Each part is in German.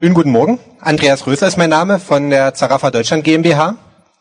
Schönen guten Morgen. Andreas Rösler ist mein Name von der Zarafa Deutschland GmbH.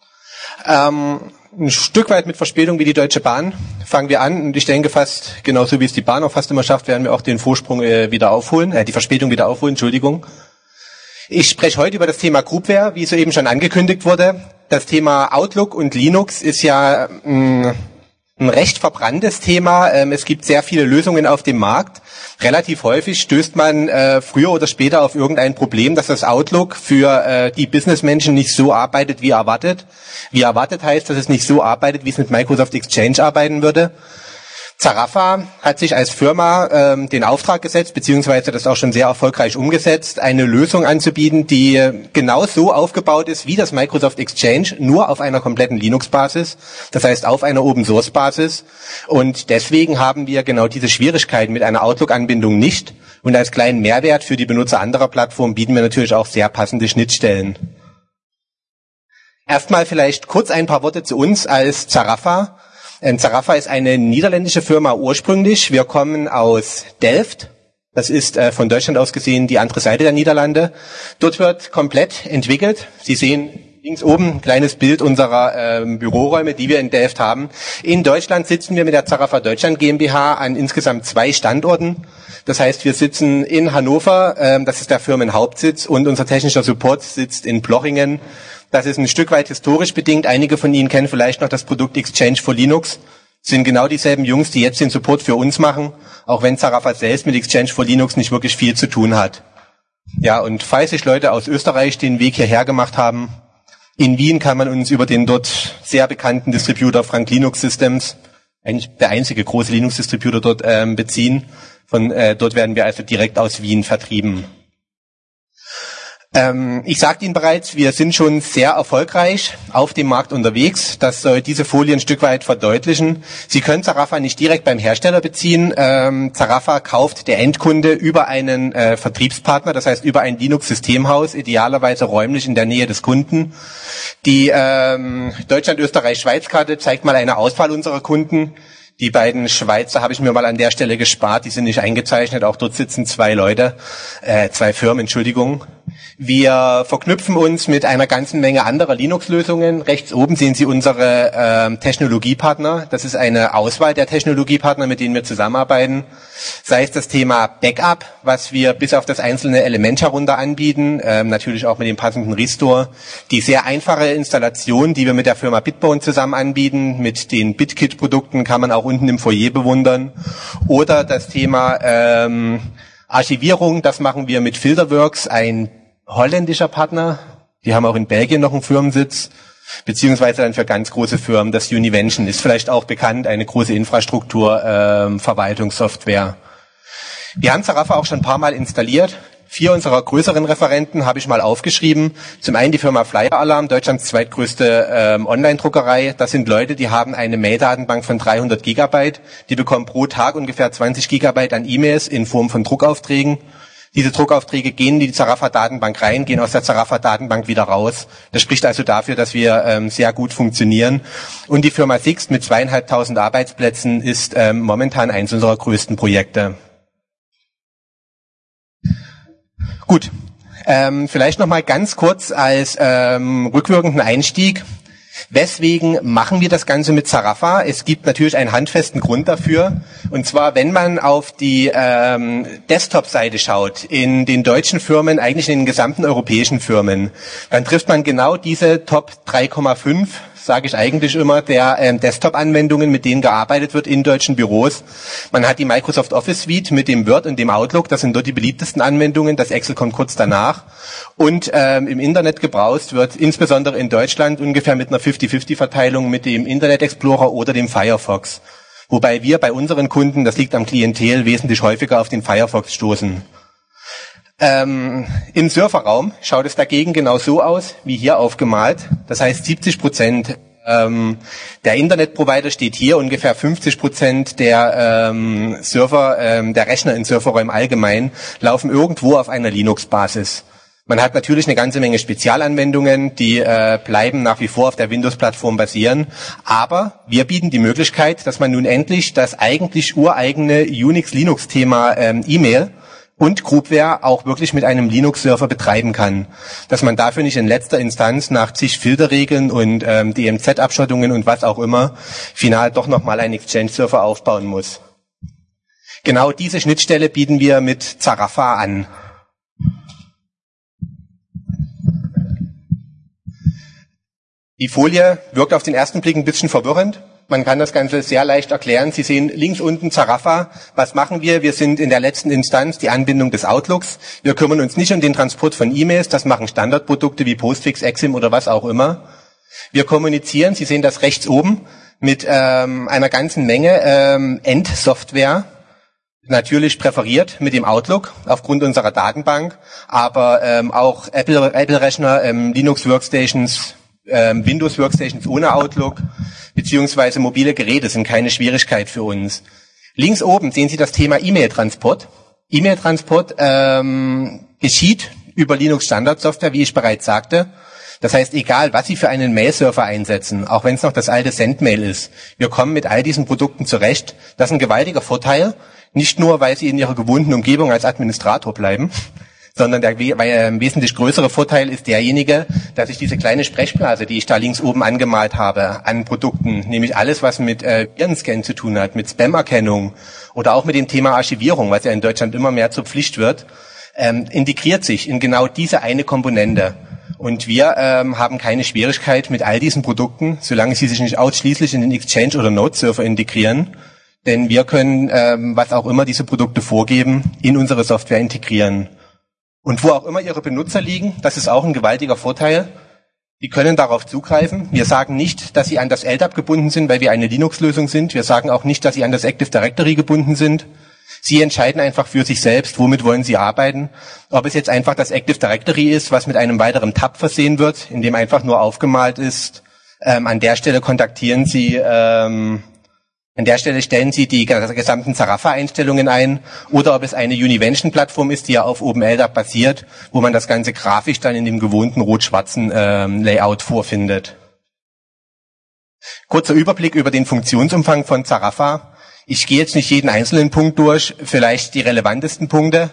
Ein Stück weit mit Verspätung wie die Deutsche Bahn fangen wir an und ich denke fast, genauso wie es die Bahn auch fast immer schafft, werden wir auch den Vorsprung wieder aufholen, die Verspätung wieder aufholen, Entschuldigung. Ich spreche heute über das Thema Groupware, wie soeben schon angekündigt wurde. Das Thema Outlook und Linux ist ja ein recht verbranntes Thema. Es gibt sehr viele Lösungen auf dem Markt. Relativ häufig stößt man früher oder später auf irgendein Problem, dass das Outlook für die Businessmenschen nicht so arbeitet wie erwartet. Wie erwartet heißt, dass es nicht so arbeitet, wie es mit Microsoft Exchange arbeiten würde. Zarafa hat sich als Firma den Auftrag gesetzt, beziehungsweise das auch schon sehr erfolgreich umgesetzt, eine Lösung anzubieten, die genau so aufgebaut ist wie das Microsoft Exchange, nur auf einer kompletten Linux-Basis, das heißt auf einer Open-Source-Basis. Und deswegen haben wir genau diese Schwierigkeiten mit einer Outlook-Anbindung nicht. Und als kleinen Mehrwert für die Benutzer anderer Plattformen bieten wir natürlich auch sehr passende Schnittstellen. Erstmal vielleicht kurz ein paar Worte zu uns als Zarafa. Zarafa ist eine niederländische Firma ursprünglich. Wir kommen aus Delft. Das ist von Deutschland aus gesehen die andere Seite der Niederlande. Dort wird komplett entwickelt. Sie sehen links oben ein kleines Bild unserer Büroräume, die wir in Delft haben. In Deutschland sitzen wir mit der Zarafa Deutschland GmbH an insgesamt 2 Standorten. Das heißt, wir sitzen in Hannover, das ist der Firmenhauptsitz, und unser technischer Support sitzt in Plochingen. Das ist ein Stück weit historisch bedingt. Einige von Ihnen kennen vielleicht noch das Produkt Exchange for Linux. Das sind genau dieselben Jungs, die jetzt den Support für uns machen, auch wenn Zarafa selbst mit Exchange for Linux nicht wirklich viel zu tun hat. Ja, und falls sich Leute aus Österreich den Weg hierher gemacht haben, in Wien kann man uns über den dort sehr bekannten Distributor Frank Linux Systems, eigentlich der einzige große Linux-Distributor dort, beziehen. Dort werden wir also direkt aus Wien vertrieben. Ich sagte Ihnen bereits, wir sind schon sehr erfolgreich auf dem Markt unterwegs. Das soll diese Folie ein Stück weit verdeutlichen. Sie können Zarafa nicht direkt beim Hersteller beziehen. Zarafa kauft der Endkunde über einen Vertriebspartner, das heißt über ein Linux-Systemhaus, idealerweise räumlich in der Nähe des Kunden. Die Deutschland-Österreich-Schweiz-Karte zeigt mal eine Auswahl unserer Kunden. Die beiden Schweizer habe ich mir mal an der Stelle gespart, die sind nicht eingezeichnet, auch dort sitzen 2 Firmen, Entschuldigung. Wir verknüpfen uns mit einer ganzen Menge anderer Linux-Lösungen. Rechts oben sehen Sie unsere Technologiepartner. Das ist eine Auswahl der Technologiepartner, mit denen wir zusammenarbeiten. Sei es das Thema Backup, was wir bis auf das einzelne Element herunter anbieten, natürlich auch mit dem passenden Restore. Die sehr einfache Installation, die wir mit der Firma Bitbone zusammen anbieten, mit den BitKit-Produkten, kann man auch unten im Foyer bewundern. Oder das Thema Archivierung, das machen wir mit Filterworks, ein holländischer Partner. Die haben auch in Belgien noch einen Firmensitz, beziehungsweise dann für ganz große Firmen. Das Univention ist vielleicht auch bekannt, eine große Infrastruktur, Verwaltungssoftware. Wir haben Zarafa auch schon ein paar Mal installiert. 4 unserer größeren Referenten habe ich mal aufgeschrieben. Zum einen die Firma Flyer Alarm, Deutschlands zweitgrößte Online-Druckerei. Das sind Leute, die haben eine Mail-Datenbank von 300 Gigabyte. Die bekommen pro Tag ungefähr 20 Gigabyte an E-Mails in Form von Druckaufträgen. Diese Druckaufträge gehen in die Zarafa-Datenbank rein, gehen aus der Zarafa-Datenbank wieder raus. Das spricht also dafür, dass wir sehr gut funktionieren. Und die Firma Sixt mit 2.500 Arbeitsplätzen ist momentan eins unserer größten Projekte. Gut, vielleicht noch mal ganz kurz als rückwirkenden Einstieg. Weswegen machen wir das Ganze mit Zarafa? Es gibt natürlich einen handfesten Grund dafür. Und zwar, wenn man auf die Desktop-Seite schaut, in den deutschen Firmen, eigentlich in den gesamten europäischen Firmen, dann trifft man genau diese Top 3,5, sage ich eigentlich immer, der Desktop-Anwendungen, mit denen gearbeitet wird in deutschen Büros. Man hat die Microsoft Office Suite mit dem Word und dem Outlook, das sind dort die beliebtesten Anwendungen, das Excel kommt kurz danach. Und im Internet gebrowst wird insbesondere in Deutschland ungefähr mit einer 50-50-Verteilung mit dem Internet Explorer oder dem Firefox. Wobei wir bei unseren Kunden, das liegt am Klientel, wesentlich häufiger auf den Firefox stoßen. Im Surferraum schaut es dagegen genau so aus, wie hier aufgemalt. Das heißt, 70% der Internetprovider steht hier, ungefähr 50% der Server, der Rechner in Surferräumen allgemein, laufen irgendwo auf einer Linux-Basis. Man hat natürlich eine ganze Menge Spezialanwendungen, die bleiben nach wie vor auf der Windows-Plattform basieren. Aber wir bieten die Möglichkeit, dass man nun endlich das eigentlich ureigene Unix-Linux-Thema E-Mail und Groupware auch wirklich mit einem Linux-Server betreiben kann. Dass man dafür nicht in letzter Instanz nach zig Filterregeln und DMZ-Abschottungen und was auch immer final doch nochmal einen Exchange-Server aufbauen muss. Genau diese Schnittstelle bieten wir mit Zarafa an. Die Folie wirkt auf den ersten Blick ein bisschen verwirrend. Man kann das Ganze sehr leicht erklären. Sie sehen links unten Zarafa. Was machen wir? Wir sind in der letzten Instanz die Anbindung des Outlooks. Wir kümmern uns nicht um den Transport von E-Mails. Das machen Standardprodukte wie Postfix, Exim oder was auch immer. Wir kommunizieren, Sie sehen das rechts oben, mit einer ganzen Menge Endsoftware. Natürlich präferiert mit dem Outlook aufgrund unserer Datenbank, aber auch Apple-Rechner, Linux-Workstations, Windows-Workstations ohne Outlook, beziehungsweise mobile Geräte sind keine Schwierigkeit für uns. Links oben sehen Sie das Thema E-Mail-Transport. E-Mail-Transport geschieht über Linux-Standardsoftware, wie ich bereits sagte. Das heißt, egal, was Sie für einen Mail-Server einsetzen, auch wenn es noch das alte Sendmail ist, wir kommen mit all diesen Produkten zurecht. Das ist ein gewaltiger Vorteil, nicht nur, weil Sie in Ihrer gewohnten Umgebung als Administrator bleiben, sondern der wesentlich größere Vorteil ist derjenige, dass ich diese kleine Sprechblase, die ich da links oben angemalt habe, an Produkten, nämlich alles, was mit Virenscan zu tun hat, mit Spam-Erkennung oder auch mit dem Thema Archivierung, was ja in Deutschland immer mehr zur Pflicht wird, integriert sich in genau diese eine Komponente. Und wir haben keine Schwierigkeit mit all diesen Produkten, solange sie sich nicht ausschließlich in den Exchange oder Node-Server integrieren, denn wir können, was auch immer diese Produkte vorgeben, in unsere Software integrieren. Und wo auch immer Ihre Benutzer liegen, das ist auch ein gewaltiger Vorteil. Die können darauf zugreifen. Wir sagen nicht, dass sie an das LDAP gebunden sind, weil wir eine Linux-Lösung sind. Wir sagen auch nicht, dass sie an das Active Directory gebunden sind. Sie entscheiden einfach für sich selbst, womit wollen sie arbeiten. Ob es jetzt einfach das Active Directory ist, was mit einem weiteren Tab versehen wird, in dem einfach nur aufgemalt ist, an der Stelle kontaktieren Sie, an der Stelle stellen Sie die gesamten Zarafa-Einstellungen ein, oder ob es eine Univention-Plattform ist, die ja auf OpenLDAP basiert, wo man das Ganze grafisch dann in dem gewohnten rot-schwarzen Layout vorfindet. Kurzer Überblick über den Funktionsumfang von Zarafa. Ich gehe jetzt nicht jeden einzelnen Punkt durch, vielleicht die relevantesten Punkte.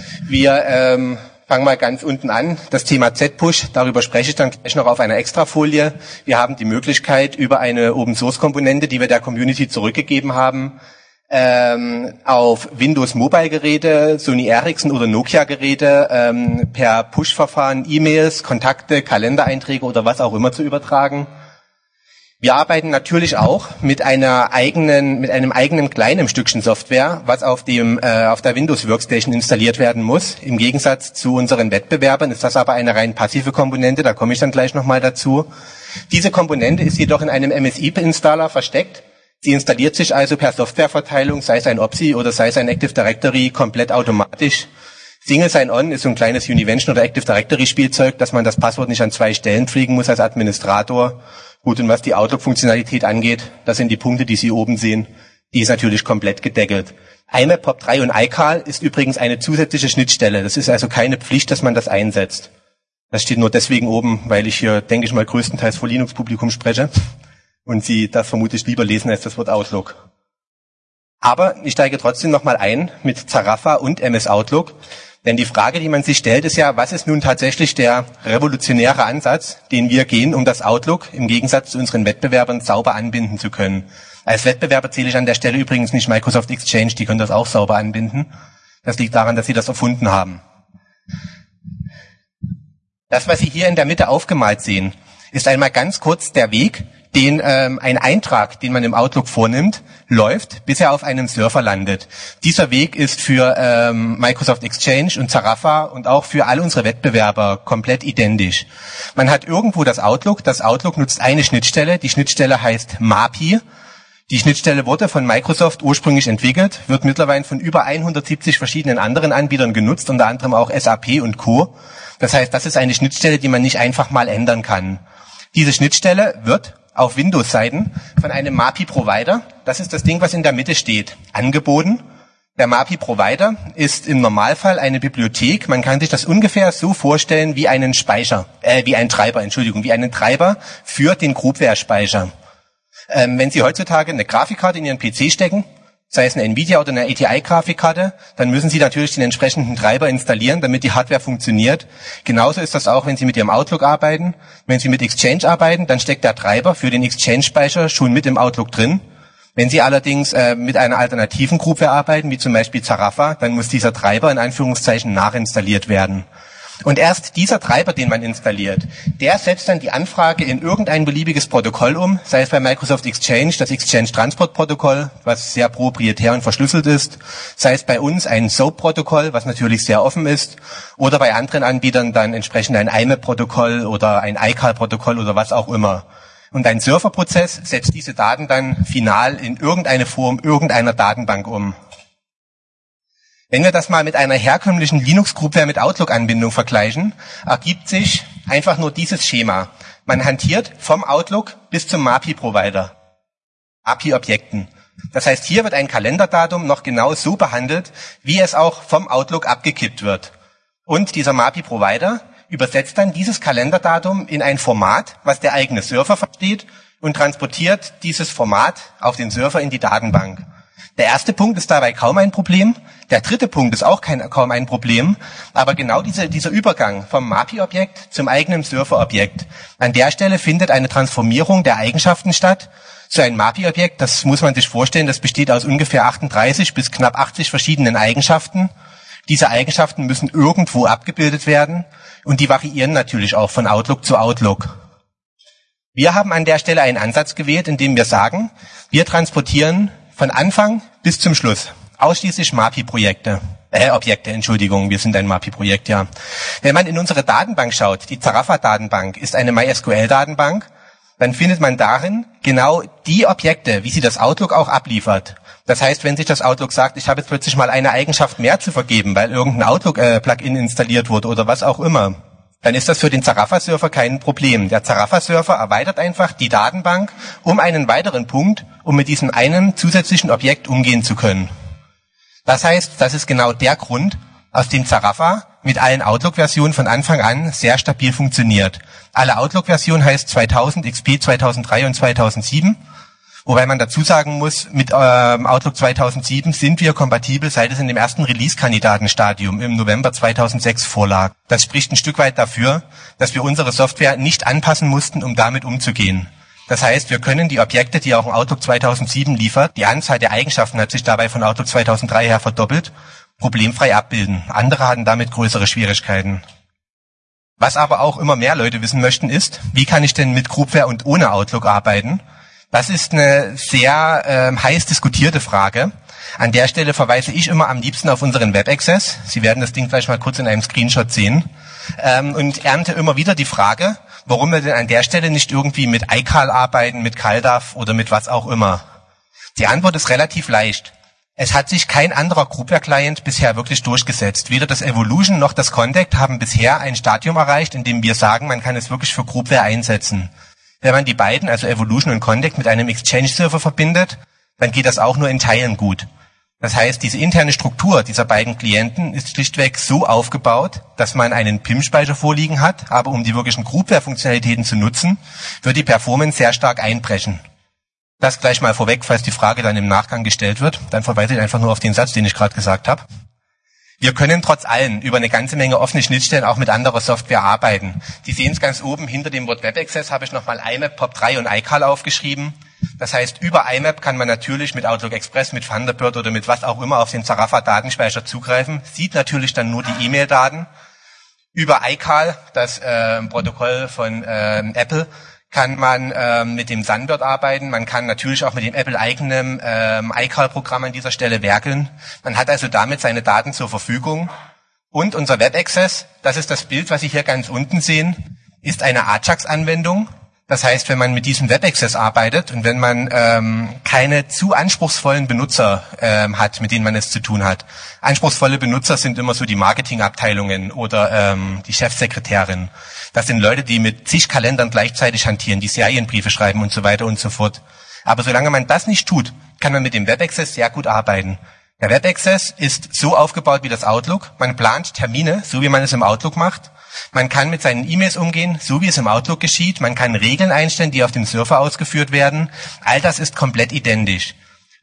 Wir fangen mal ganz unten an. Das Thema Z-Push, darüber spreche ich dann gleich noch auf einer Extrafolie. Wir haben die Möglichkeit, über eine Open-Source-Komponente, die wir der Community zurückgegeben haben, auf Windows-Mobile-Geräte, Sony Ericsson oder Nokia-Geräte per Push-Verfahren E-Mails, Kontakte, Kalendereinträge oder was auch immer zu übertragen. Wir arbeiten natürlich auch mit einem eigenen kleinen Stückchen Software, was auf der Windows Workstation installiert werden muss. Im Gegensatz zu unseren Wettbewerbern ist das aber eine rein passive Komponente, da komme ich dann gleich nochmal dazu. Diese Komponente ist jedoch in einem MSI-Installer versteckt. Sie installiert sich also per Softwareverteilung, sei es ein OPSI oder sei es ein Active Directory, komplett automatisch. Single Sign-On ist so ein kleines Univention oder Active Directory Spielzeug, dass man das Passwort nicht an 2 Stellen pflegen muss als Administrator. Gut, und was die Outlook-Funktionalität angeht, das sind die Punkte, die Sie oben sehen, die ist natürlich komplett gedeckelt. IMAP, POP3 und iCal ist übrigens eine zusätzliche Schnittstelle. Das ist also keine Pflicht, dass man das einsetzt. Das steht nur deswegen oben, weil ich hier, denke ich mal, größtenteils vor Linux-Publikum spreche und Sie das vermutlich lieber lesen als das Wort Outlook. Aber ich steige trotzdem nochmal ein mit Zarafa und MS Outlook. Denn die Frage, die man sich stellt, ist ja, was ist nun tatsächlich der revolutionäre Ansatz, den wir gehen, um das Outlook im Gegensatz zu unseren Wettbewerbern sauber anbinden zu können. Als Wettbewerber zähle ich an der Stelle übrigens nicht Microsoft Exchange, die können das auch sauber anbinden. Das liegt daran, dass sie das erfunden haben. Das, was Sie hier in der Mitte aufgemalt sehen, ist einmal ganz kurz der Weg, den ein Eintrag, den man im Outlook vornimmt, läuft, bis er auf einem Server landet. Dieser Weg ist für Microsoft Exchange und Zarafa und auch für all unsere Wettbewerber komplett identisch. Man hat irgendwo das Outlook nutzt eine Schnittstelle, die Schnittstelle heißt MAPI. Die Schnittstelle wurde von Microsoft ursprünglich entwickelt, wird mittlerweile von über 170 verschiedenen anderen Anbietern genutzt, unter anderem auch SAP und Co. Das heißt, das ist eine Schnittstelle, die man nicht einfach mal ändern kann. Diese Schnittstelle wird auf Windows-Seiten von einem MAPI-Provider, das ist das Ding, was in der Mitte steht, angeboten. Der MAPI-Provider ist im Normalfall eine Bibliothek. Man kann sich das ungefähr so vorstellen wie einen Treiber für den Groupware-Speicher. Wenn Sie heutzutage eine Grafikkarte in Ihren PC stecken, sei es eine Nvidia oder eine ATI-Grafikkarte, dann müssen Sie natürlich den entsprechenden Treiber installieren, damit die Hardware funktioniert. Genauso ist das auch, wenn Sie mit Ihrem Outlook arbeiten. Wenn Sie mit Exchange arbeiten, dann steckt der Treiber für den Exchange-Speicher schon mit im Outlook drin. Wenn Sie allerdings mit einer alternativen Groupware arbeiten, wie zum Beispiel Zarafa, dann muss dieser Treiber in Anführungszeichen nachinstalliert werden. Und erst dieser Treiber, den man installiert, der setzt dann die Anfrage in irgendein beliebiges Protokoll um, sei es bei Microsoft Exchange das Exchange Transport Protokoll, was sehr proprietär und verschlüsselt ist, sei es bei uns ein SOAP-Protokoll, was natürlich sehr offen ist, oder bei anderen Anbietern dann entsprechend ein IMAP-Protokoll oder ein iCal-Protokoll oder was auch immer. Und ein Surferprozess setzt diese Daten dann final in irgendeine Form irgendeiner Datenbank um. Wenn wir das mal mit einer herkömmlichen Linux-Groupware mit Outlook-Anbindung vergleichen, ergibt sich einfach nur dieses Schema. Man hantiert vom Outlook bis zum MAPI-Provider, API-Objekten. Das heißt, hier wird ein Kalenderdatum noch genau so behandelt, wie es auch vom Outlook abgekippt wird. Und dieser MAPI-Provider übersetzt dann dieses Kalenderdatum in ein Format, was der eigene Server versteht, und transportiert dieses Format auf den Server in die Datenbank. Der erste Punkt ist dabei kaum ein Problem. Der dritte Punkt ist auch kaum ein Problem. Aber genau dieser Übergang vom MAPI-Objekt zum eigenen Server-Objekt. An der Stelle findet eine Transformierung der Eigenschaften statt. So ein MAPI-Objekt, das muss man sich vorstellen, das besteht aus ungefähr 38 bis knapp 80 verschiedenen Eigenschaften. Diese Eigenschaften müssen irgendwo abgebildet werden. Und die variieren natürlich auch von Outlook zu Outlook. Wir haben an der Stelle einen Ansatz gewählt, in dem wir sagen, wir transportieren von Anfang bis zum Schluss ausschließlich MAPI-Objekte, wir sind ein MAPI-Projekt, ja. Wenn man in unsere Datenbank schaut, die Zarafa-Datenbank ist eine MySQL-Datenbank, dann findet man darin genau die Objekte, wie sie das Outlook auch abliefert. Das heißt, wenn sich das Outlook sagt, ich habe jetzt plötzlich mal eine Eigenschaft mehr zu vergeben, weil irgendein Outlook-Plugin installiert wurde oder was auch immer, dann ist das für den Zarafa-Server kein Problem. Der Zarafa-Server erweitert einfach die Datenbank um einen weiteren Punkt, um mit diesem einen zusätzlichen Objekt umgehen zu können. Das heißt, das ist genau der Grund, aus dem Zarafa mit allen Outlook-Versionen von Anfang an sehr stabil funktioniert. Alle Outlook-Versionen heißt 2000, XP 2003 und 2007. Wobei man dazu sagen muss, mit Outlook 2007 sind wir kompatibel, seit es in dem ersten Release-Kandidatenstadium im November 2006 vorlag. Das spricht ein Stück weit dafür, dass wir unsere Software nicht anpassen mussten, um damit umzugehen. Das heißt, wir können die Objekte, die auch ein Outlook 2007 liefert, die Anzahl der Eigenschaften hat sich dabei von Outlook 2003 her verdoppelt, problemfrei abbilden. Andere hatten damit größere Schwierigkeiten. Was aber auch immer mehr Leute wissen möchten ist, wie kann ich denn mit Groupware und ohne Outlook arbeiten? Das ist eine sehr heiß diskutierte Frage. An der Stelle verweise ich immer am liebsten auf unseren Web-Access. Sie werden das Ding gleich mal kurz in einem Screenshot sehen. Und ernte immer wieder die Frage, warum wir denn an der Stelle nicht irgendwie mit iCal arbeiten, mit CalDAV oder mit was auch immer. Die Antwort ist relativ leicht. Es hat sich kein anderer Groupware-Client bisher wirklich durchgesetzt. Weder das Evolution noch das Contact haben bisher ein Stadium erreicht, in dem wir sagen, man kann es wirklich für Groupware einsetzen. Wenn man die beiden, also Evolution und Contact, mit einem Exchange-Server verbindet, dann geht das auch nur in Teilen gut. Das heißt, diese interne Struktur dieser beiden Klienten ist schlichtweg so aufgebaut, dass man einen PIM-Speicher vorliegen hat, aber um die wirklichen Groupware-Funktionalitäten zu nutzen, wird die Performance sehr stark einbrechen. Das gleich mal vorweg, falls die Frage dann im Nachgang gestellt wird, dann verweise ich einfach nur auf den Satz, den ich gerade gesagt habe. Wir können trotz allem über eine ganze Menge offene Schnittstellen auch mit anderer Software arbeiten. Sie sehen es ganz oben, hinter dem Wort Web Access habe ich nochmal IMAP, POP3 und iCal aufgeschrieben. Das heißt, über IMAP kann man natürlich mit Outlook Express, mit Thunderbird oder mit was auch immer auf den Zarafa-Datenspeicher zugreifen, sieht natürlich dann nur die E-Mail-Daten. Über iCal, das Protokoll von Apple, kann man mit dem Sunbird arbeiten. Man kann natürlich auch mit dem Apple-eigenen iCal-Programm an dieser Stelle werkeln. Man hat also damit seine Daten zur Verfügung. Und unser Web Access, das ist das Bild, was Sie hier ganz unten sehen, ist eine Ajax-Anwendung. Das heißt, wenn man mit diesem Web Access arbeitet und wenn man keine zu anspruchsvollen Benutzer hat, mit denen man es zu tun hat. Anspruchsvolle Benutzer sind immer so die Marketingabteilungen oder die Chefsekretärin. Das sind Leute, die mit zig Kalendern gleichzeitig hantieren, die Serienbriefe schreiben und so weiter und so fort. Aber solange man das nicht tut, kann man mit dem Web Access sehr gut arbeiten. Der Web Access ist so aufgebaut wie das Outlook. Man plant Termine, so wie man es im Outlook macht. Man kann mit seinen E-Mails umgehen, so wie es im Outlook geschieht. Man kann Regeln einstellen, die auf dem Server ausgeführt werden. All das ist komplett identisch.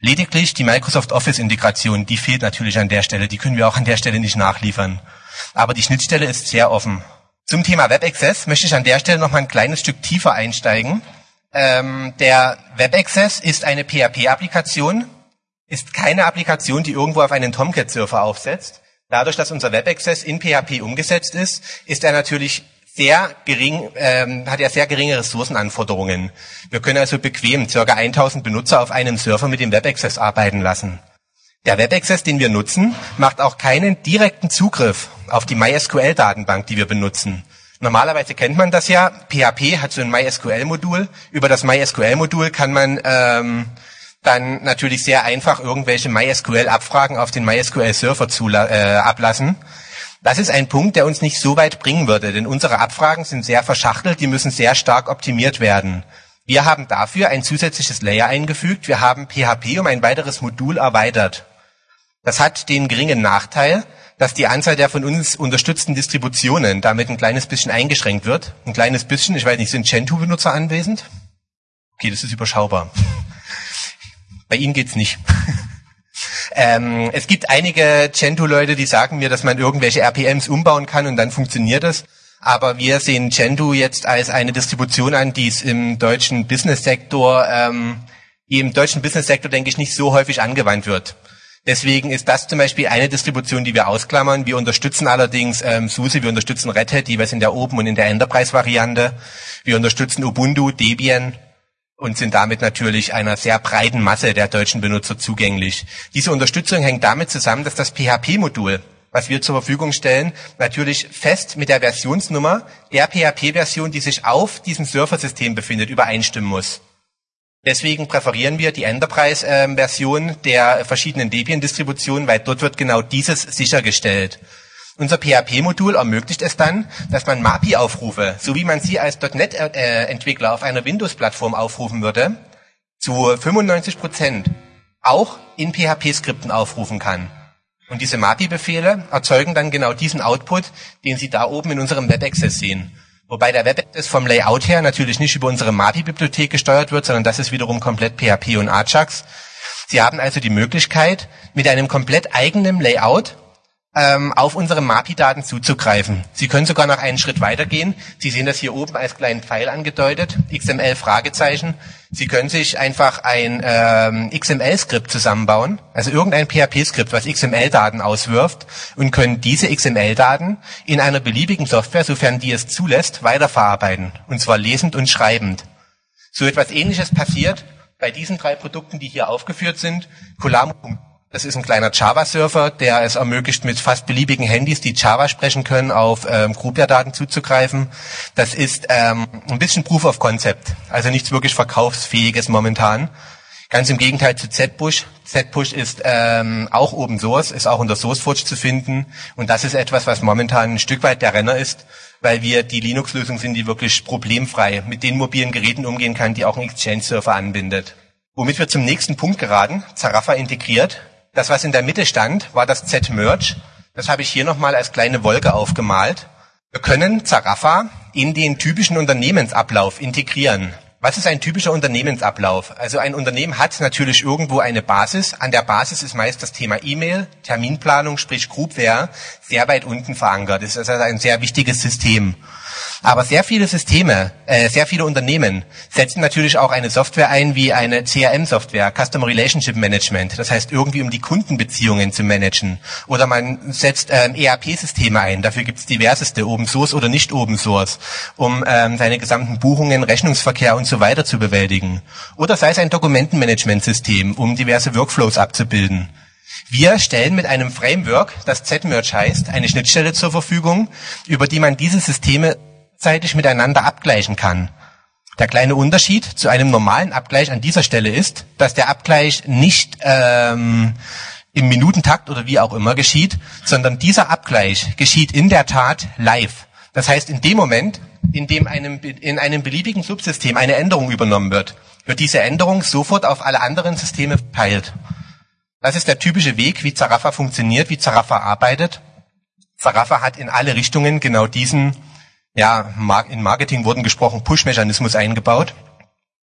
Lediglich die Microsoft Office-Integration, die fehlt natürlich an der Stelle. Die können wir auch an der Stelle nicht nachliefern. Aber die Schnittstelle ist sehr offen. Zum Thema Web Access möchte ich an der Stelle noch mal ein kleines Stück tiefer einsteigen. Der Web Access ist eine PHP-Applikation, ist keine Applikation, die irgendwo auf einen Tomcat-Server aufsetzt. Dadurch, dass unser Web Access in PHP umgesetzt ist er natürlich sehr gering, hat er sehr geringe Ressourcenanforderungen. Wir können also bequem ca. 1000 Benutzer auf einem Server mit dem Web Access arbeiten lassen. Der Web Access, den wir nutzen, macht auch keinen direkten Zugriff auf die MySQL-Datenbank, die wir benutzen. Normalerweise kennt man das ja. PHP hat so ein MySQL-Modul. Über das MySQL-Modul kann man dann natürlich sehr einfach irgendwelche MySQL-Abfragen auf den MySQL-Server ablassen. Das ist ein Punkt, der uns nicht so weit bringen würde, denn unsere Abfragen sind sehr verschachtelt, die müssen sehr stark optimiert werden. Wir haben dafür ein zusätzliches Layer eingefügt. Wir haben PHP um ein weiteres Modul erweitert. Das hat den geringen Nachteil, dass die Anzahl der von uns unterstützten Distributionen damit ein kleines bisschen eingeschränkt wird. Ein kleines bisschen, ich weiß nicht, sind Gentoo-Benutzer anwesend? Okay, das ist überschaubar. Bei Ihnen geht's nicht. Es gibt einige Gentoo-Leute, die sagen mir, dass man irgendwelche RPMs umbauen kann und dann funktioniert es. Aber wir sehen Gentoo jetzt als eine Distribution an, die es im deutschen Business-Sektor, denke ich, nicht so häufig angewandt wird. Deswegen ist das zum Beispiel eine Distribution, die wir ausklammern. Wir unterstützen allerdings SUSE, wir unterstützen Red Hat, jeweils in der Open- und in der Enterprise-Variante. Wir unterstützen Ubuntu, Debian und sind damit natürlich einer sehr breiten Masse der deutschen Benutzer zugänglich. Diese Unterstützung hängt damit zusammen, dass das PHP-Modul, was wir zur Verfügung stellen, natürlich fest mit der Versionsnummer der PHP-Version, die sich auf diesem Serversystem befindet, übereinstimmen muss. Deswegen präferieren wir die Enterprise-Version der verschiedenen Debian-Distributionen, weil dort wird genau dieses sichergestellt. Unser PHP-Modul ermöglicht es dann, dass man MAPI-Aufrufe, so wie man sie als .NET-Entwickler auf einer Windows-Plattform aufrufen würde, zu 95% auch in PHP-Skripten aufrufen kann. Und diese MAPI-Befehle erzeugen dann genau diesen Output, den Sie da oben in unserem Web Access sehen. Wobei der Web Access vom Layout her natürlich nicht über unsere MAPI-Bibliothek gesteuert wird, sondern das ist wiederum komplett PHP und Ajax. Sie haben also die Möglichkeit, mit einem komplett eigenen Layout auf unsere MAPI-Daten zuzugreifen. Sie können sogar noch einen Schritt weitergehen. Sie sehen das hier oben als kleinen Pfeil angedeutet, XML Fragezeichen. Sie können sich einfach ein XML-Skript zusammenbauen, also irgendein PHP-Skript, was XML-Daten auswirft, und können diese XML-Daten in einer beliebigen Software, sofern die es zulässt, weiterverarbeiten, und zwar lesend und schreibend. So etwas Ähnliches passiert bei diesen 3 Produkten, die hier aufgeführt sind. Colamo, das ist ein kleiner Java-Server, der es ermöglicht, mit fast beliebigen Handys, die Java sprechen können, auf Groupware-Daten zuzugreifen. Das ist ein bisschen Proof of Concept, also nichts wirklich Verkaufsfähiges momentan. Ganz im Gegenteil zu ZPush. ZPush ist auch Open Source, ist auch unter SourceForge zu finden. Und das ist etwas, was momentan ein Stück weit der Renner ist, weil wir die Linux-Lösung sind, die wirklich problemfrei mit den mobilen Geräten umgehen kann, die auch einen Exchange-Server anbindet. Womit wir zum nächsten Punkt geraten, Zarafa integriert. Das, was in der Mitte stand, war das Z-Merge. Das habe ich hier nochmal als kleine Wolke aufgemalt. Wir können Zarafa in den typischen Unternehmensablauf integrieren. Was ist ein typischer Unternehmensablauf? Also ein Unternehmen hat natürlich irgendwo eine Basis. An der Basis ist meist das Thema E-Mail, Terminplanung, sprich Groupware, sehr weit unten verankert. Das ist also ein sehr wichtiges System. Aber sehr viele Unternehmen setzen natürlich auch eine Software ein wie eine CRM-Software, Customer Relationship Management. Das heißt irgendwie, um die Kundenbeziehungen zu managen. Oder man setzt ERP-Systeme ein. Dafür gibt es diverseste, Open Source oder nicht Open Source, um seine gesamten Buchungen, Rechnungsverkehr und so weiter zu bewältigen. Oder sei es ein Dokumentenmanagementsystem, um diverse Workflows abzubilden. Wir stellen mit einem Framework, das Z-Merge heißt, eine Schnittstelle zur Verfügung, über die man diese Systeme zeitig miteinander abgleichen kann. Der kleine Unterschied zu einem normalen Abgleich an dieser Stelle ist, dass der Abgleich nicht im Minutentakt oder wie auch immer geschieht, sondern dieser Abgleich geschieht in der Tat live. Das heißt, in dem Moment, in dem in einem beliebigen Subsystem eine Änderung übernommen wird, wird diese Änderung sofort auf alle anderen Systeme verteilt. Das ist der typische Weg, wie Zarafa funktioniert, wie Zarafa arbeitet. Zarafa hat in alle Richtungen genau diesen, in Marketing wurden gesprochen, Push-Mechanismus eingebaut.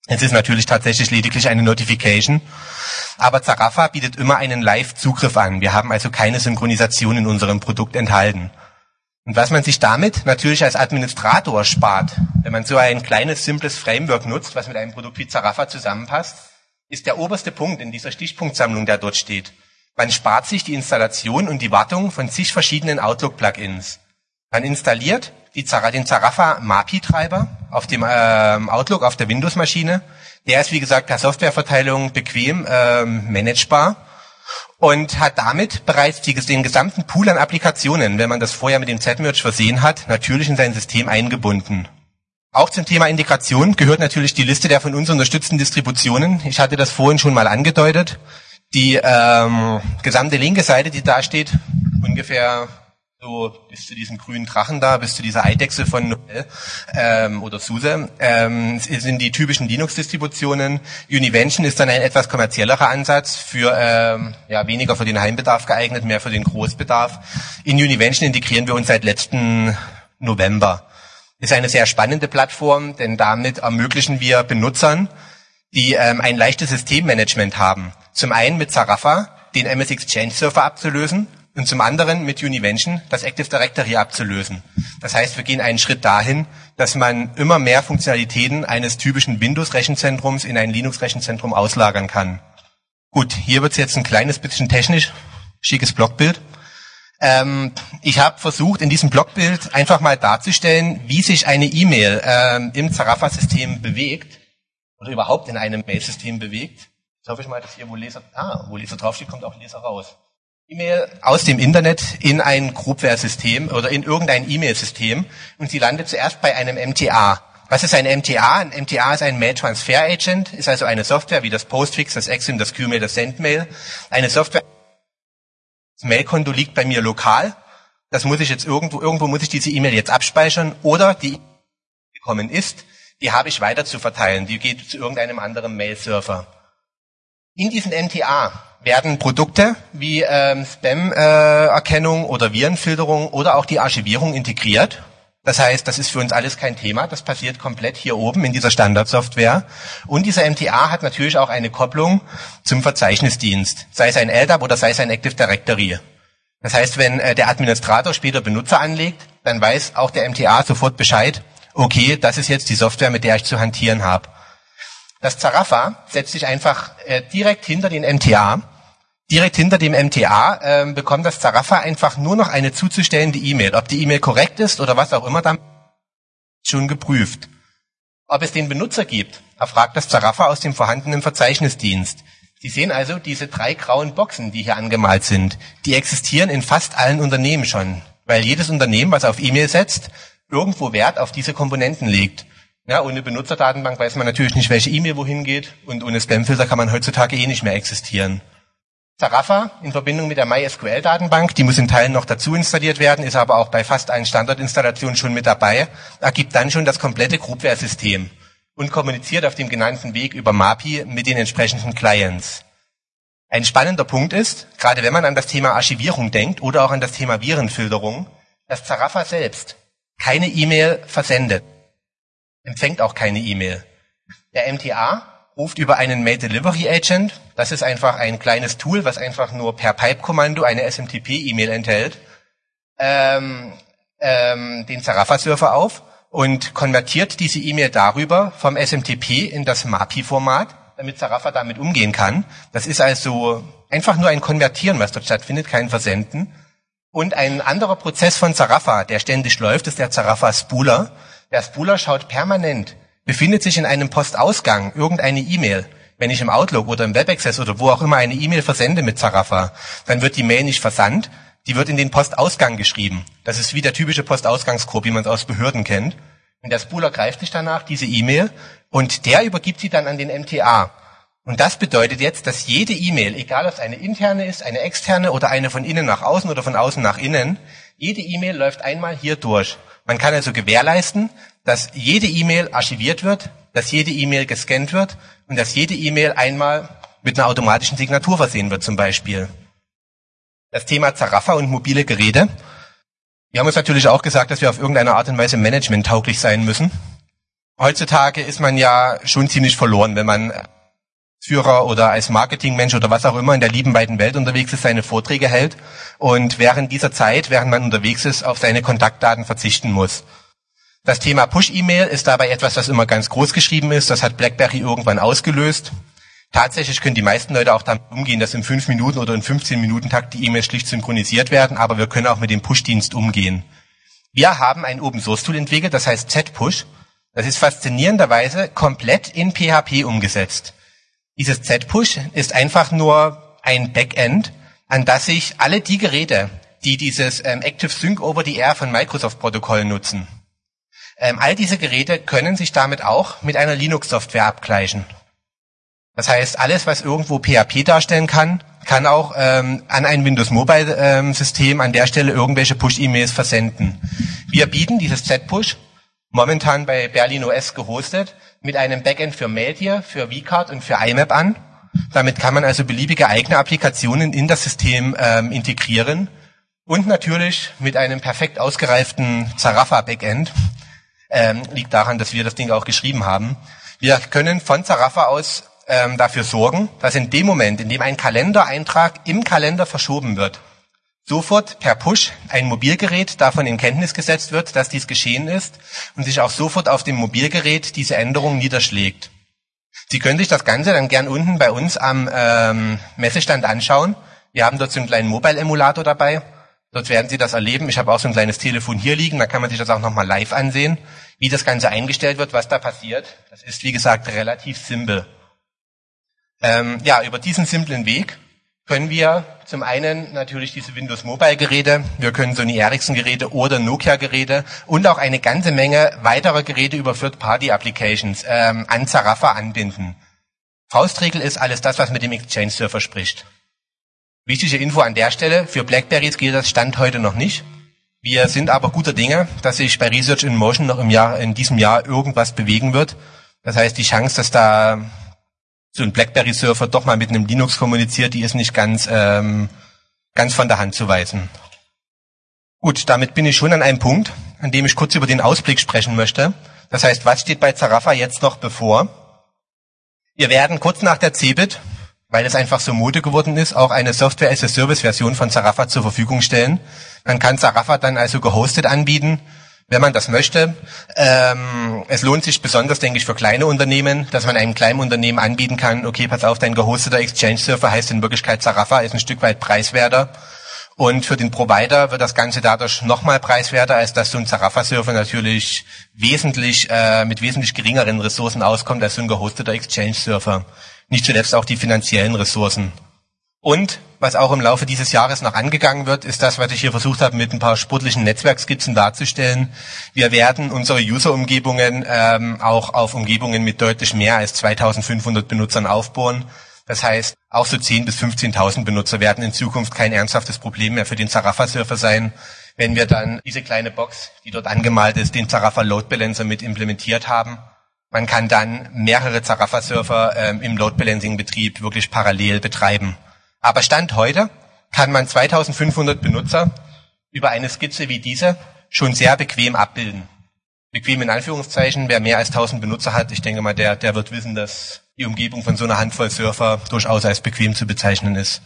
Es ist natürlich tatsächlich lediglich eine Notification, aber Zarafa bietet immer einen Live-Zugriff an. Wir haben also keine Synchronisation in unserem Produkt enthalten. Und was man sich damit natürlich als Administrator spart, wenn man so ein kleines, simples Framework nutzt, was mit einem Produkt wie Zarafa zusammenpasst, ist der oberste Punkt in dieser Stichpunktsammlung, der dort steht. Man spart sich die Installation und die Wartung von zig verschiedenen Outlook-Plugins. Man installiert den Zarafa MAPI-Treiber auf dem Outlook auf der Windows-Maschine. Der ist, wie gesagt, per Softwareverteilung bequem managebar und hat damit bereits den gesamten Pool an Applikationen, wenn man das vorher mit dem Z-Merge versehen hat, natürlich in sein System eingebunden. Auch zum Thema Integration gehört natürlich die Liste der von uns unterstützten Distributionen. Ich hatte das vorhin schon mal angedeutet. Die gesamte linke Seite, die da steht, ungefähr so bis zu diesem grünen Drachen da, bis zu dieser Eidechse von Noel oder SUSE, sind die typischen Linux-Distributionen. Univention ist dann ein etwas kommerziellerer Ansatz, für weniger für den Heimbedarf geeignet, mehr für den Großbedarf. In Univention integrieren wir uns seit letzten November. Ist eine sehr spannende Plattform, denn damit ermöglichen wir Benutzern, die ein leichtes Systemmanagement haben, zum einen mit Zarafa den MS Exchange Server abzulösen und zum anderen mit Univention das Active Directory abzulösen. Das heißt, wir gehen einen Schritt dahin, dass man immer mehr Funktionalitäten eines typischen Windows-Rechenzentrums in ein Linux-Rechenzentrum auslagern kann. Gut, hier wird's jetzt ein kleines bisschen technisch, schickes Blockbild. Ich habe versucht, in diesem Blockbild einfach mal darzustellen, wie sich eine E-Mail im Zarafa-System bewegt oder überhaupt in einem Mail-System bewegt. Jetzt hoffe ich mal, dass hier, wo Leser draufsteht, kommt auch Leser raus. E-Mail aus dem Internet in ein Groupware-System oder in irgendein E-Mail-System und sie landet zuerst bei einem MTA. Was ist ein MTA? Ein MTA ist ein Mail Transfer Agent, ist also eine Software wie das Postfix, das Exim, das QMail, das Sendmail. Eine Software, das Mailkonto liegt bei mir lokal. Das muss ich jetzt irgendwo muss ich diese E-Mail jetzt abspeichern oder die gekommen ist, die habe ich weiter zu verteilen. Die geht zu irgendeinem anderen Mail-Server. In diesen MTA werden Produkte wie Spam-Erkennung oder Virenfilterung oder auch die Archivierung integriert. Das heißt, das ist für uns alles kein Thema. Das passiert komplett hier oben in dieser Standardsoftware. Und dieser MTA hat natürlich auch eine Kopplung zum Verzeichnisdienst, sei es ein LDAP oder sei es ein Active Directory. Das heißt, wenn der Administrator später Benutzer anlegt, dann weiß auch der MTA sofort Bescheid, okay, das ist jetzt die Software, mit der ich zu hantieren habe. Das Zarafa setzt sich einfach direkt hinter den MTA. Direkt hinter dem MTA bekommt das Zarafa einfach nur noch eine zuzustellende E-Mail. Ob die E-Mail korrekt ist oder was auch immer, dann schon geprüft. Ob es den Benutzer gibt, erfragt das Zarafa aus dem vorhandenen Verzeichnisdienst. Sie sehen also diese 3 grauen Boxen, die hier angemalt sind. Die existieren in fast allen Unternehmen schon, weil jedes Unternehmen, was auf E-Mail setzt, irgendwo Wert auf diese Komponenten legt. Ja, ohne Benutzerdatenbank weiß man natürlich nicht, welche E-Mail wohin geht und ohne Spamfilter kann man heutzutage nicht mehr existieren. Zarafa in Verbindung mit der MySQL-Datenbank, die muss in Teilen noch dazu installiert werden, ist aber auch bei fast allen Standardinstallationen schon mit dabei, ergibt dann schon das komplette Groupware-System und kommuniziert auf dem genannten Weg über MAPI mit den entsprechenden Clients. Ein spannender Punkt ist, gerade wenn man an das Thema Archivierung denkt oder auch an das Thema Virenfilterung, dass Zarafa selbst keine E-Mail versendet. Empfängt auch keine E-Mail. Der MTA ruft über einen Mail Delivery Agent, das ist einfach ein kleines Tool, was einfach nur per Pipe-Kommando eine SMTP-E-Mail enthält, den Zarafa-Server auf und konvertiert diese E-Mail darüber vom SMTP in das MAPI-Format, damit Zarafa damit umgehen kann. Das ist also einfach nur ein Konvertieren, was dort stattfindet, kein Versenden. Und ein anderer Prozess von Zarafa, der ständig läuft, ist der Zarafa Spooler. Der Spooler schaut permanent, befindet sich in einem Postausgang irgendeine E-Mail. Wenn ich im Outlook oder im WebAccess oder wo auch immer eine E-Mail versende mit Zarafa, dann wird die Mail nicht versandt, die wird in den Postausgang geschrieben. Das ist wie der typische Postausgangscode, wie man es aus Behörden kennt. Und der Spooler greift sich danach diese E-Mail und der übergibt sie dann an den MTA. Und das bedeutet jetzt, dass jede E-Mail, egal ob es eine interne ist, eine externe oder eine von innen nach außen oder von außen nach innen, jede E-Mail läuft einmal hier durch. Man kann also gewährleisten, dass jede E-Mail archiviert wird, dass jede E-Mail gescannt wird und dass jede E-Mail einmal mit einer automatischen Signatur versehen wird zum Beispiel. Das Thema Zarafa und mobile Geräte. Wir haben uns natürlich auch gesagt, dass wir auf irgendeine Art und Weise managementtauglich sein müssen. Heutzutage ist man ja schon ziemlich verloren, wenn man Führer oder als Marketingmensch oder was auch immer in der lieben weiten Welt unterwegs ist, seine Vorträge hält und während dieser Zeit, während man unterwegs ist, auf seine Kontaktdaten verzichten muss. Das Thema Push-E-Mail ist dabei etwas, was immer ganz groß geschrieben ist. Das hat BlackBerry irgendwann ausgelöst. Tatsächlich können die meisten Leute auch damit umgehen, dass im 5 Minuten oder in 15 Minuten Takt die E-Mails schlicht synchronisiert werden, aber wir können auch mit dem Push-Dienst umgehen. Wir haben ein Open-Source-Tool entwickelt, das heißt Z-Push. Das ist faszinierenderweise komplett in PHP umgesetzt. Dieses Z-Push ist einfach nur ein Backend, an das sich alle die Geräte, die dieses Active Sync over the Air von Microsoft-Protokoll nutzen, all diese Geräte können sich damit auch mit einer Linux-Software abgleichen. Das heißt, alles, was irgendwo PHP darstellen kann, kann auch an ein Windows Mobile System an der Stelle irgendwelche Push-E-Mails versenden. Wir bieten dieses Z-Push momentan bei Berlin OS gehostet mit einem Backend für Maildir, für vCard und für IMAP an. Damit kann man also beliebige eigene Applikationen in das System integrieren und natürlich mit einem perfekt ausgereiften Zarafa-Backend. Liegt daran, dass wir das Ding auch geschrieben haben. Wir können von Zarafa aus dafür sorgen, dass in dem Moment, in dem ein Kalendereintrag im Kalender verschoben wird, sofort per Push ein Mobilgerät davon in Kenntnis gesetzt wird, dass dies geschehen ist und sich auch sofort auf dem Mobilgerät diese Änderung niederschlägt. Sie können sich das Ganze dann gern unten bei uns am Messestand anschauen. Wir haben dort so einen kleinen Mobile-Emulator dabei. Dort werden Sie das erleben. Ich habe auch so ein kleines Telefon hier liegen, da kann man sich das auch nochmal live ansehen, wie das Ganze eingestellt wird, was da passiert. Das ist, wie gesagt, relativ simpel. Über diesen simplen Weg können wir zum einen natürlich diese Windows Mobile Geräte, wir können Sony Ericsson Geräte oder Nokia Geräte und auch eine ganze Menge weiterer Geräte über Third-Party Applications an Zarafa anbinden. Faustregel ist alles das, was mit dem Exchange Server spricht. Wichtige Info an der Stelle, für Blackberries gilt das Stand heute noch nicht. Wir sind aber guter Dinge, dass sich bei Research in Motion noch in diesem Jahr irgendwas bewegen wird. Das heißt, die Chance, dass da so ein BlackBerry-Server doch mal mit einem Linux kommuniziert, die ist nicht ganz von der Hand zu weisen. Gut, damit bin ich schon an einem Punkt, an dem ich kurz über den Ausblick sprechen möchte. Das heißt, was steht bei Zarafa jetzt noch bevor? Wir werden kurz nach der CeBIT, weil es einfach so Mode geworden ist, auch eine Software-as-a-Service-Version von Zarafa zur Verfügung stellen. Man kann Zarafa dann also gehostet anbieten, wenn man das möchte. Es lohnt sich besonders, denke ich, für kleine Unternehmen, dass man einem kleinen Unternehmen anbieten kann, okay, pass auf, dein gehosteter Exchange-Server heißt in Wirklichkeit Zarafa, ist ein Stück weit preiswerter. Und für den Provider wird das Ganze dadurch nochmal preiswerter, als dass so ein Zarafa-Server natürlich mit wesentlich geringeren Ressourcen auskommt als so ein gehosteter Exchange-Server. Nicht zuletzt auch die finanziellen Ressourcen. Und was auch im Laufe dieses Jahres noch angegangen wird, ist das, was ich hier versucht habe, mit ein paar sportlichen Netzwerkskizzen darzustellen. Wir werden unsere User-Umgebungen auch auf Umgebungen mit deutlich mehr als 2500 Benutzern aufbauen. Das heißt, auch so 10.000 bis 15.000 Benutzer werden in Zukunft kein ernsthaftes Problem mehr für den Zarafa-Server sein, wenn wir dann diese kleine Box, die dort angemalt ist, den Zarafa Load Balancer mit implementiert haben. Man kann dann mehrere Zarafa-Server im Load Balancing-Betrieb wirklich parallel betreiben. Aber Stand heute kann man 2500 Benutzer über eine Skizze wie diese schon sehr bequem abbilden. Bequem in Anführungszeichen, wer mehr als 1000 Benutzer hat, ich denke mal, der wird wissen, dass die Umgebung von so einer Handvoll Server durchaus als bequem zu bezeichnen ist.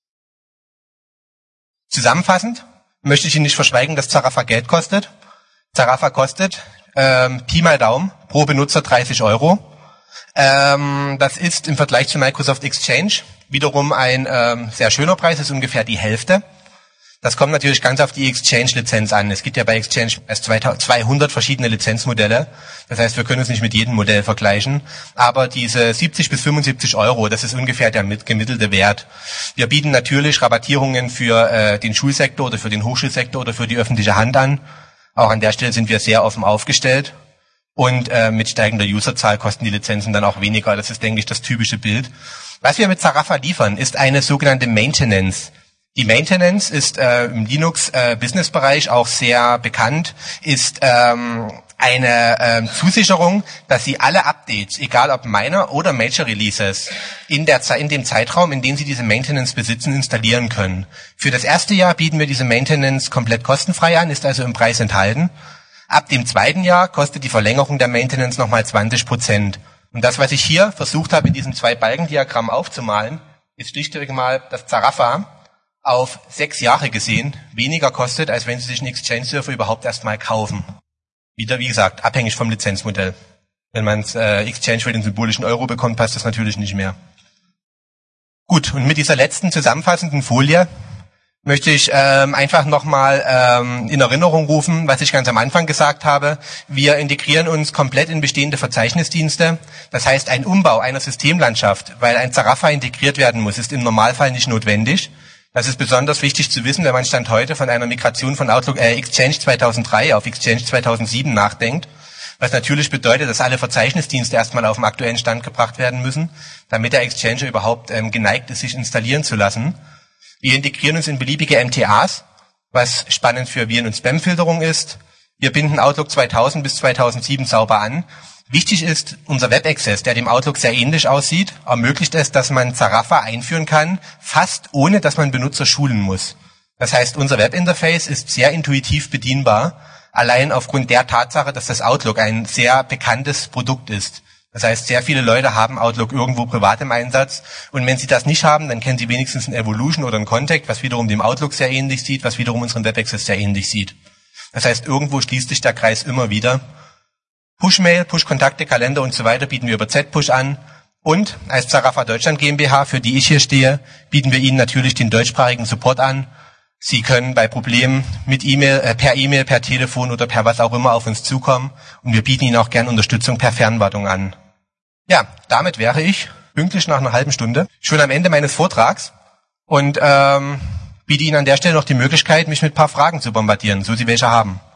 Zusammenfassend möchte ich Ihnen nicht verschweigen, dass Zarafa Geld kostet. Zarafa kostet Pi mal Daumen pro Benutzer 30 €. Das ist im Vergleich zu Microsoft Exchange wiederum ein sehr schöner Preis, ist ungefähr die Hälfte. Das kommt natürlich ganz auf die Exchange-Lizenz an. Es gibt ja bei Exchange erst 200 verschiedene Lizenzmodelle. Das heißt, wir können uns nicht mit jedem Modell vergleichen. Aber diese 70 bis 75 €, das ist ungefähr der gemittelte Wert. Wir bieten natürlich Rabattierungen für den Schulsektor oder für den Hochschulsektor oder für die öffentliche Hand an. Auch an der Stelle sind wir sehr offen aufgestellt. Und mit steigender Userzahl kosten die Lizenzen dann auch weniger. Das ist, denke ich, das typische Bild. Was wir mit Zarafa liefern, ist eine sogenannte Maintenance. Die Maintenance ist im Linux-Business-Bereich auch sehr bekannt, ist eine Zusicherung, dass Sie alle Updates, egal ob Minor oder Major Releases, in dem Zeitraum, in dem Sie diese Maintenance besitzen, installieren können. Für das erste Jahr bieten wir diese Maintenance komplett kostenfrei an, ist also im Preis enthalten. Ab dem zweiten Jahr kostet die Verlängerung der Maintenance nochmal 20%. Und das, was ich hier versucht habe, in diesem 2-Balken-Diagramm aufzumalen, ist schlichtweg mal, dass Zarafa auf 6 Jahre gesehen weniger kostet, als wenn Sie sich einen Exchange-Server überhaupt erstmal kaufen. Wieder, wie gesagt, abhängig vom Lizenzmodell. Wenn man Exchange für den symbolischen Euro bekommt, passt das natürlich nicht mehr. Gut, und mit dieser letzten zusammenfassenden Folie möchte ich einfach nochmal in Erinnerung rufen, was ich ganz am Anfang gesagt habe. Wir integrieren uns komplett in bestehende Verzeichnisdienste. Das heißt, ein Umbau einer Systemlandschaft, weil ein Zarafa integriert werden muss, ist im Normalfall nicht notwendig. Das ist besonders wichtig zu wissen, wenn man Stand heute von einer Migration von Exchange 2003 auf Exchange 2007 nachdenkt. Was natürlich bedeutet, dass alle Verzeichnisdienste erstmal auf den aktuellen Stand gebracht werden müssen, damit der Exchanger überhaupt geneigt ist, sich installieren zu lassen. Wir integrieren uns in beliebige MTAs, was spannend für Viren- und Spamfilterung ist. Wir binden Outlook 2000 bis 2007 sauber an. Wichtig ist, unser Web-Access, der dem Outlook sehr ähnlich aussieht, ermöglicht es, dass man Zarafa einführen kann, fast ohne, dass man Benutzer schulen muss. Das heißt, unser Webinterface ist sehr intuitiv bedienbar, allein aufgrund der Tatsache, dass das Outlook ein sehr bekanntes Produkt ist. Das heißt, sehr viele Leute haben Outlook irgendwo privat im Einsatz. Und wenn sie das nicht haben, dann kennen sie wenigstens ein Evolution oder ein Contact, was wiederum dem Outlook sehr ähnlich sieht, was wiederum unseren Web-Access sehr ähnlich sieht. Das heißt, irgendwo schließt sich der Kreis immer wieder. Push-Mail, Push-Kontakte, Kalender und so weiter bieten wir über Z-Push an. Und als Zarafa Deutschland GmbH, für die ich hier stehe, bieten wir Ihnen natürlich den deutschsprachigen Support an. Sie können bei Problemen mit E-Mail, per Telefon oder per was auch immer auf uns zukommen. Und wir bieten Ihnen auch gern Unterstützung per Fernwartung an. Ja, damit wäre ich pünktlich nach einer halben Stunde schon am Ende meines Vortrags und biete Ihnen an der Stelle noch die Möglichkeit, mich mit ein paar Fragen zu bombardieren, so Sie welche haben.